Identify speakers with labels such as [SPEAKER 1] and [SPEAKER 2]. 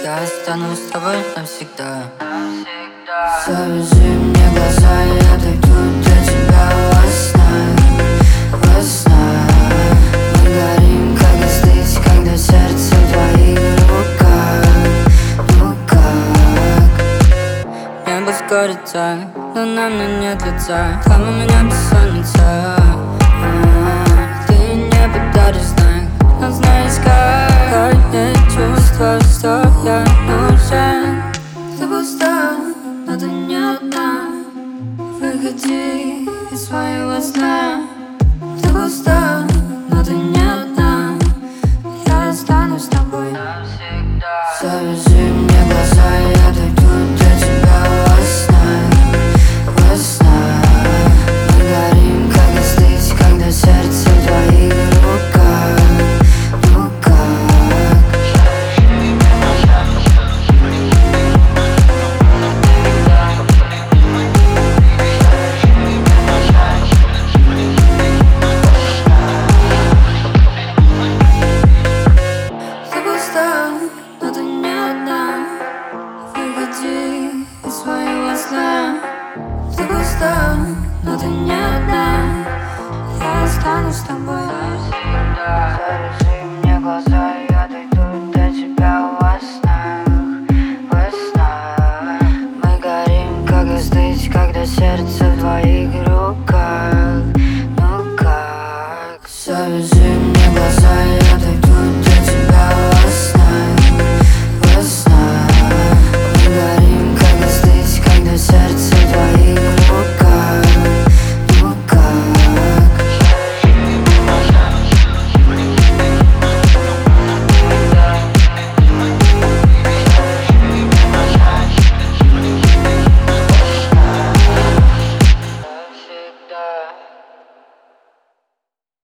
[SPEAKER 1] Я останусь с тобой навсегда.
[SPEAKER 2] Завяжи мне глаза, я дойду до тебя во снах, во снах. Мы горим, как остыть, когда сердце в твоих руках.
[SPEAKER 1] Небо скоро так, но на мне нет лица. Там у меня бессонница. Ты не подаришь знак, но знаешь,